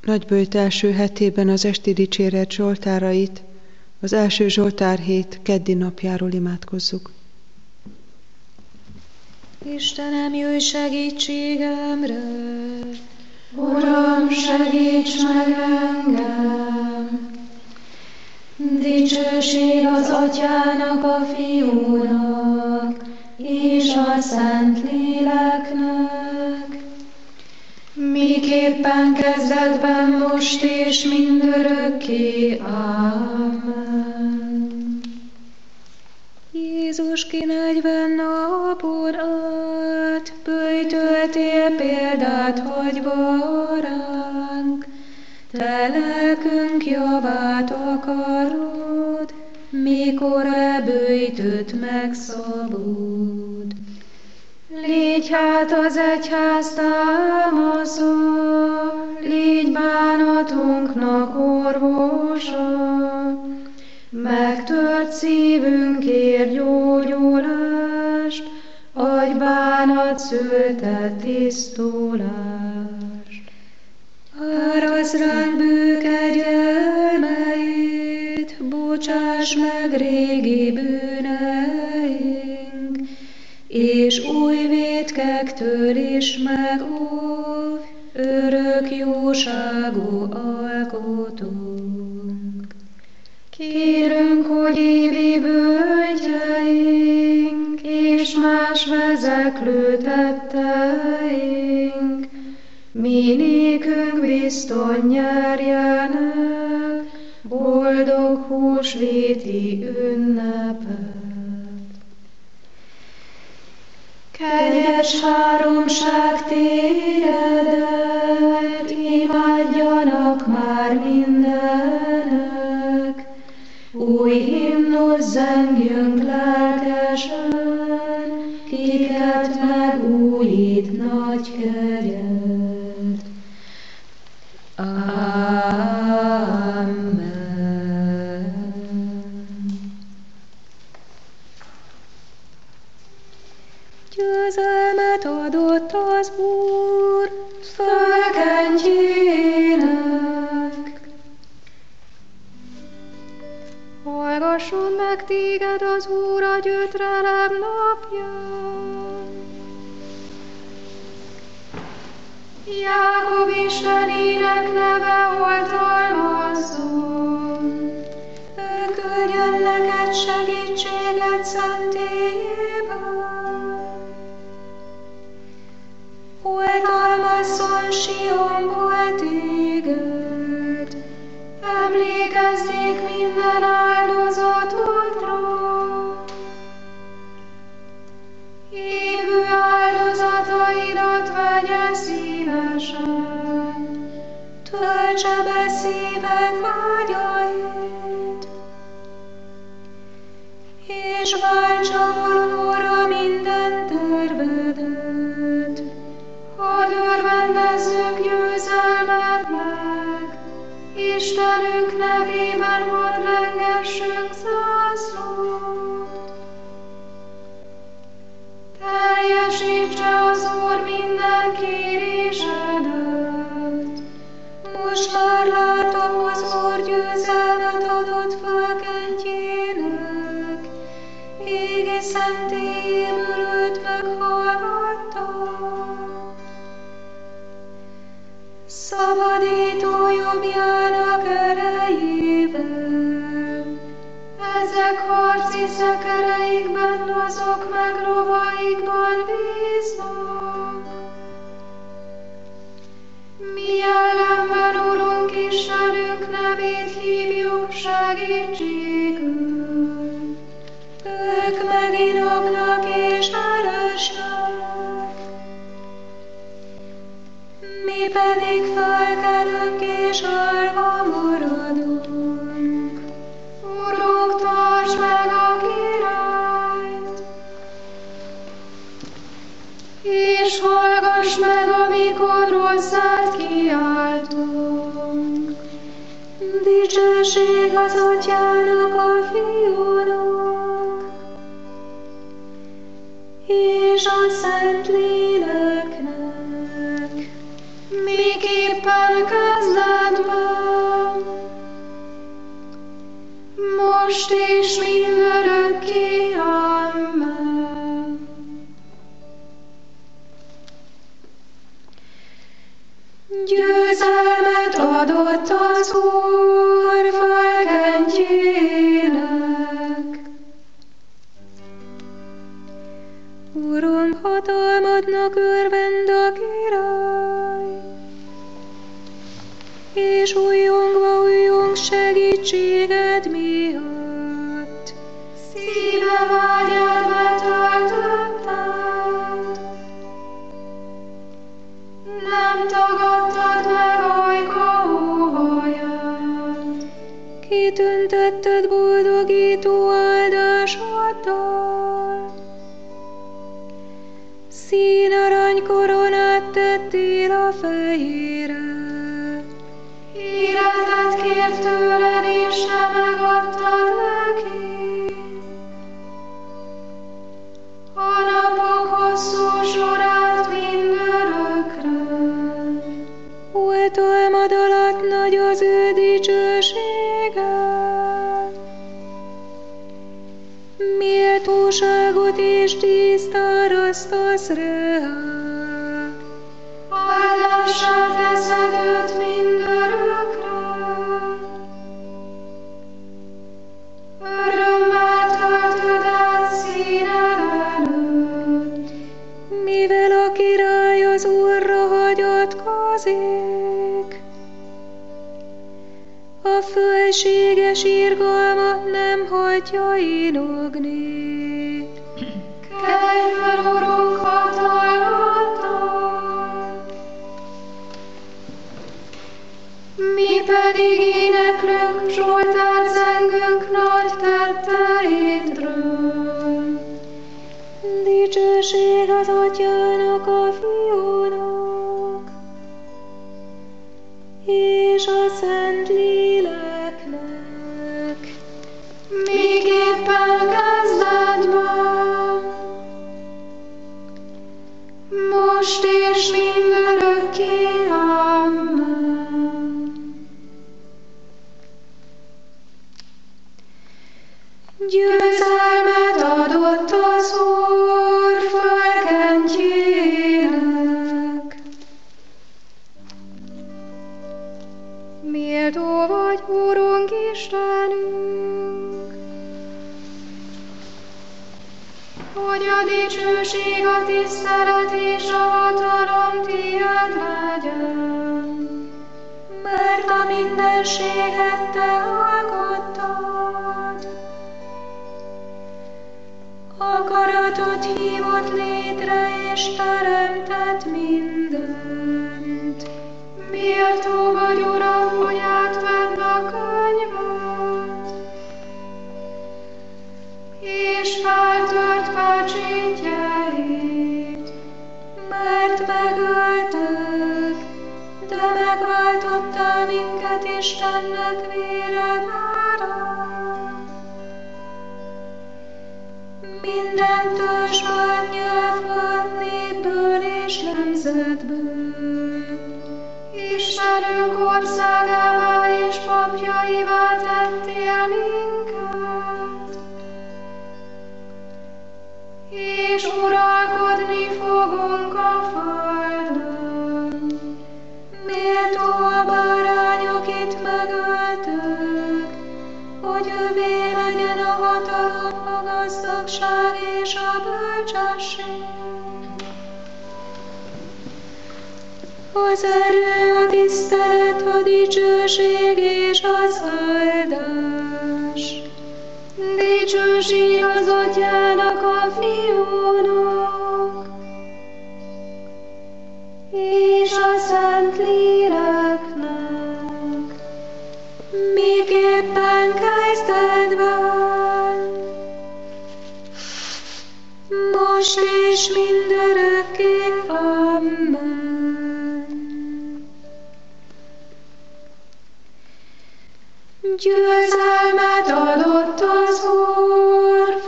Nagyböjt első hetében az esti dicséret zsoltárait az első Zsoltár hét keddi napjáról imádkozzuk. Istenem, jöjj segítségemre! Uram, segíts meg engem! Dicsőség az Atyának, a Fiúnak és a Szentléleknek, miképpen kezdetben, most és mindörökké. Amen. Jézus, ki 40 napon át böjtöltél példát hagyva ránk, te lelkünk javát akarod, mikor böjtöt megszabod. Légy hát az egyház támasza, légy bánatunknak orvosa, megtört szívünkért gyógyulást, adj bánat szülte tisztulást. Árazd ránk bő kegyelmeit, bocsáss meg régi bűneink, és új vétkektől is megóvj, örök jóságú alkotónk. Kérünk, hogy évi bölgyeink, és más vezeklő tetteink, mi nékünk bizton nyerjenek boldog húsvéti ünnepet. Kegyes háromság tégedet, imádjanak már mindenek, új himnusz zengjünk lelkesen, kiket megújít nagy kegyed. Amen. Győzelmet adott az Úr fölkentjének. Hallgasson meg téged az Úr a gyötrelem napján. Jákob Istenének neve oltalmazzon. Ő küldjön neked segítséget szentélyében. Oltalmazzon Sionból téged. Emlékezzék minden áldozatodra. Égő áldozataidat vegye szívesen. Töltse be szíved vágyait, és váltsa valóra minden tervedet. Hadd örvendezzünk győzelmednek, Istenünk nevében hadd lengessünk zászlót. Teljesítse az Úr minden kérésedet. Most már látom, az Úr győzelmet adott fölkentjének, égi szentélyéből őt meghallgatta. Szabadító jobbjának erejével, ezek harci szekereikben, azok meg lovaikban bíznak. Mi ellenben, Urunk, Istenünk nevét hívjuk segítségül. ők meginognak és elesnek. Mi pedig felkelünk és állva maradunk. Urunk, tartsd meg a királyt, és hallgass meg, amikor hozzád kiáltunk. Dicsőség az Atyának, a Fiúnak, és a Szentléleknek, miképpen kezdett kezdetben, most és mindörökké. Amen. Győzelmet adott az Úr fölkentjének. Uram, hatalmadnak örvend a király, és újjong segítséged miatt. Szíve vágyad betöltötted, nem tagadtad meg ajka óhaját. Kitüntetted boldogító áldásoddal, színarany koronát tettél a fejére. Életet kért tőled, és te megadtad neki. A napok hosszú sorát mindörökre. Oltalmad alatt nagy az ő dicsősége. Méltóságot és tízt árasztasz rá. Áldássá teszed őt mindörökre. Örömmel töltöd el színed előtt, mivel a király az Úrra hagyatkozik. A fölséges irgalmat nem hagyja inogni. Kelj fel, Urunk, hatalmaddal! Mi pedig éneklünk, Zsoltárt zengünk nagy tetteidről. Dicsőség az Atyának, a Fiúnak, és a Szent Léleknek. Miképpen kezdetben, most és mindörökké. Amen. Győzelmet adott az Úr fölkentjének. Méltó vagy, Urunk Istenünk, hogy a dicsőség, a tisztelet és a hatalom tiéd legyen, mert a mindenséget te alkottad. Akaratod hívott létre és teremtett mindent. Méltó vagy, Uram, hogy átvedd a könyvet, és feltört pecsétjeit, mert megöltek, de megváltottál minket Istennek véred árán. Minden törzsből, nyelvből, népből és nemzetből, Istenünk országává és papjaivá tettél minket, és uralkodni fogunk a földön. Méltó a bárányok itt megöltök, hogy övé legyen a hatalom, a gazdagság és a bölcsesség. Az erő, a tisztelet, a dicsőség és az áldás. Dicsőség az Atyának, a Fiúnak, és a Szent Léleknek, miképpen kezdetben, most és mindörökké. Amen. Győzelmet adott az Úr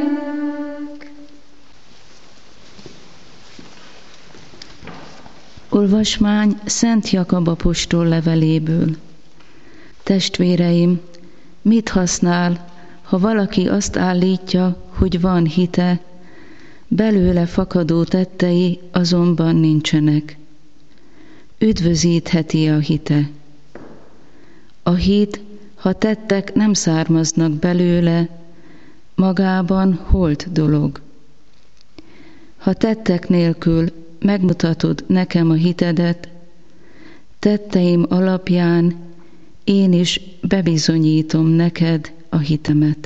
fölkentjének. Olvasmány Szent Jakab apostol leveléből. Testvéreim, mit használ, ha valaki azt állítja, hogy van hite, belőle fakadó tettei azonban nincsenek? Üdvözítheti a hite. A hit, ha tettek nem származnak belőle, magában holt dolog. Ha tettek nélkül megmutatod nekem a hitedet, tetteim alapján én is bebizonyítom neked a hitemet.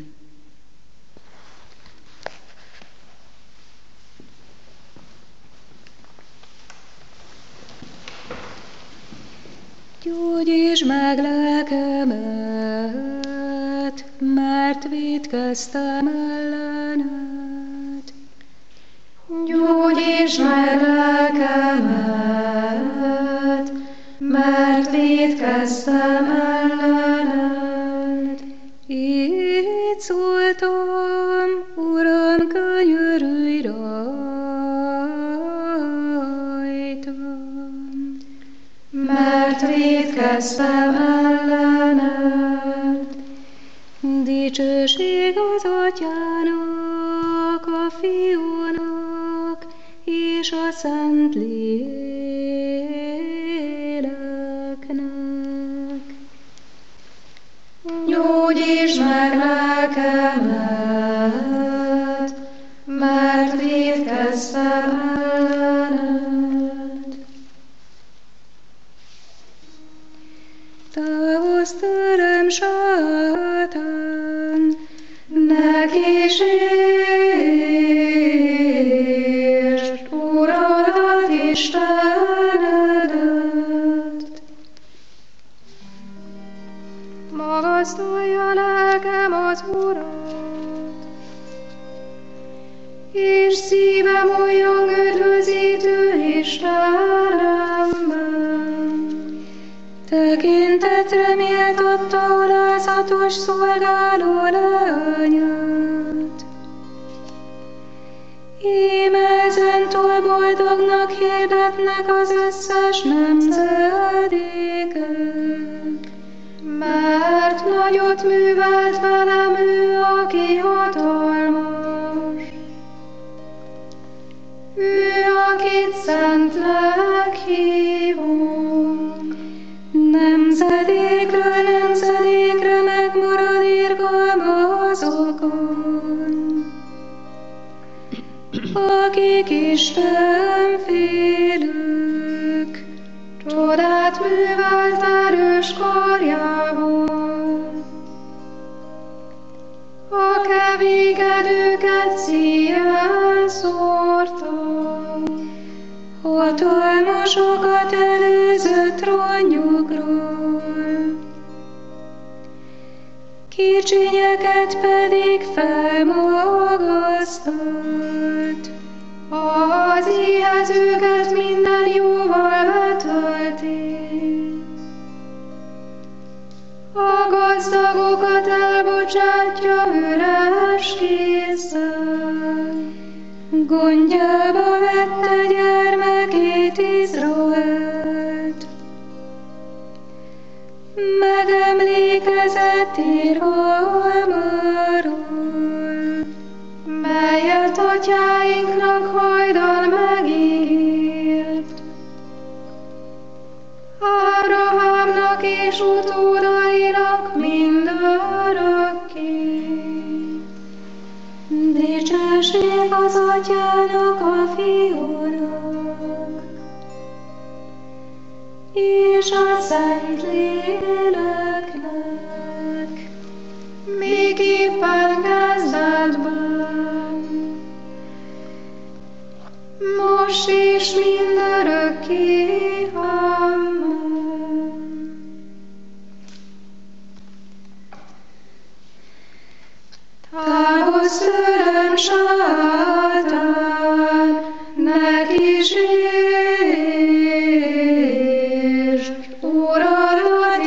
Gyógyítsd meg lelkemet, mert vétkeztem ellened. Gyógyítsd meg lelkemet, mert vétkeztem ellened. Így szóltam, Uram, könyörülj rajtam. Mert vétkeztem ellened. Dicsőség az Atyának, a Fiúnak és a Szent Léleknek. Gyógyítsd meg lelkemet, mert vétkeztem ellened. Távozz tőlem, sátán, Ne kísértsd Uradat, Istenedet. magasztalja lelkem az Urat, És szívem újjong üdvözítő Istenemben. tekintetre méltatta alázatos szolgáló leányát. Íme ezentúl boldognak hirdetnek az összes nemzedékek. Mert nagyot művelt velem ő, aki hatalmas. Ő, akit Szentlélek hívunk. Nemzedékről nemzedékre megmarad irgalma azokon, akik Isten félők. Csodát művelt erős karjával. A kevégedőket szíjjel szórta. Hatalmasokat előzött trónjukról, kicsinyeket pedig felmagasztalt. Az éhezőket minden jóval betölti. A gazdagokat elbocsátja üres kézzel. Gondjába vette gyermekét Izraelt. Megemlékezett irgalmáról, Melyet atyáinknak hajdan megígért. Ábrahámnak és utódainak mindörökké. dicsőség az Atyának, a Fiúnak és a Szent Léleknek. Még éppen kezdetben, most és mindörökké. Amen. Távozz tőlem, sátán, ne kísértsd Uradat,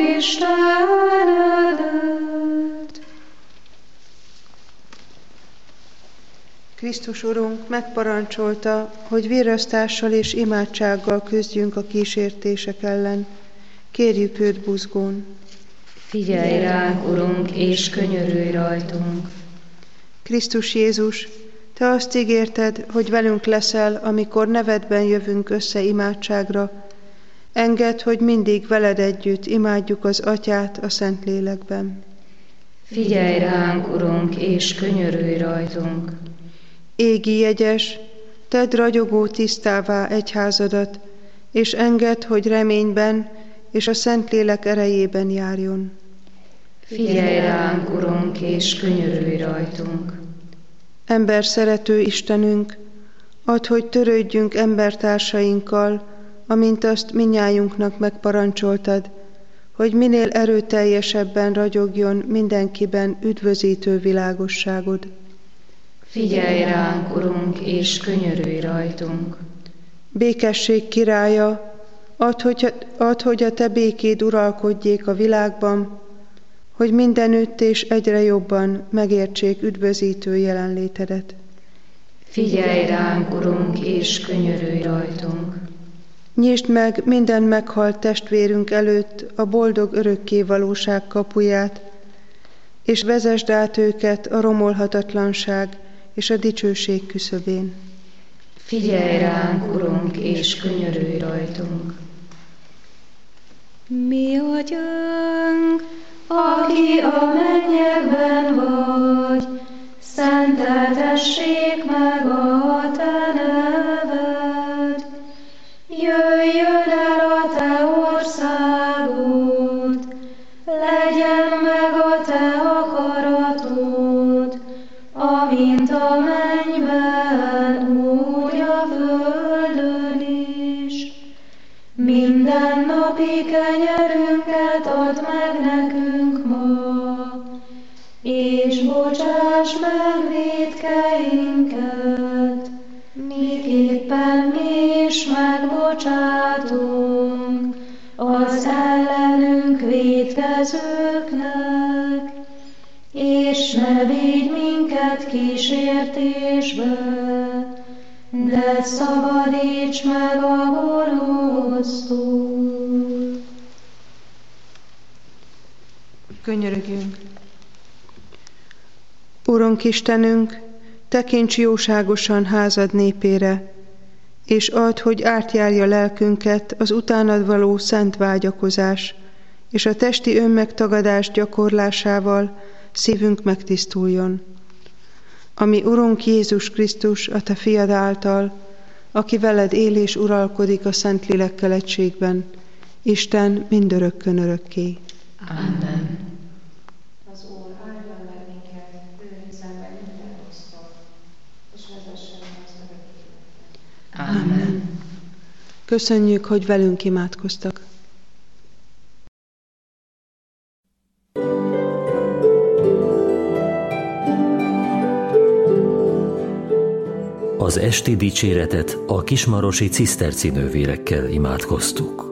Istenedet. Krisztus Urunk megparancsolta, hogy virrasztással és imádsággal küzdjünk a kísértések ellen. Kérjük őt buzgón. Figyelj ránk, Urunk, és könyörülj rajtunk. Krisztus Jézus, Te azt ígérted, hogy velünk leszel, amikor nevedben jövünk össze imádságra. Engedd, hogy mindig veled együtt imádjuk az Atyát a Szentlélekben. Figyelj ránk, Urunk, és könyörülj rajtunk. Égi jegyes, tedd ragyogó tisztává egyházadat, és engedd, hogy reményben és a Szentlélek erejében járjon. Figyelj ránk, Urunk, és könyörülj rajtunk. Ember szerető Istenünk, add, hogy törődjünk embertársainkkal, amint azt mindnyájunknak megparancsoltad, hogy minél erőteljesebben ragyogjon mindenkiben üdvözítő világosságod. Figyelj ránk, Urunk, és könyörülj rajtunk. Békesség királya, add, hogy a Te békéd uralkodjék a világban, hogy mindenütt és egyre jobban megértsék üdvözítő jelenlétedet. Figyelj ránk, Urunk, és könyörülj rajtunk. Nyisd meg minden meghalt testvérünk előtt a boldog örökké valóság kapuját, és vezesd át őket a romolhatatlanság és a dicsőség küszöbén. Figyelj ránk, Urunk, és könyörülj rajtunk. Mi Atyánk, aki a mennyekben vagy, szenteltessék meg a Te neved. Jöjjön el a Te országod, legyen meg a Te akaratod, amint a mennyben, úgy a földön is. Mindennapi kenyerünket add meg nekünk ma, és bocsáss meg vétkeinket, miképpen mi is megbocsátunk az ellenünk vétkezőknek, és ne vigy minket kísértésbe, de szabadíts meg a gonosztól. Könyörögjünk! Urunk Istenünk, tekints jóságosan házad népére, és add, hogy átjárja lelkünket az utánad való szent vágyakozás, és a testi önmegtagadás gyakorlásával szívünk megtisztuljon. Ami Urunk Jézus Krisztus, a Te fiad által, aki veled él és uralkodik a Szentlélekkel egységben, Isten mindörökkön örökké. Amen. Az Úr áldjon meg minket, őrizzen meg minden rossztól, és vezessen az örök életben. Amen. Köszönjük, hogy velünk imádkoztak. Az esti dicséretet a kismarosi ciszterci nővérekkel imádkoztuk.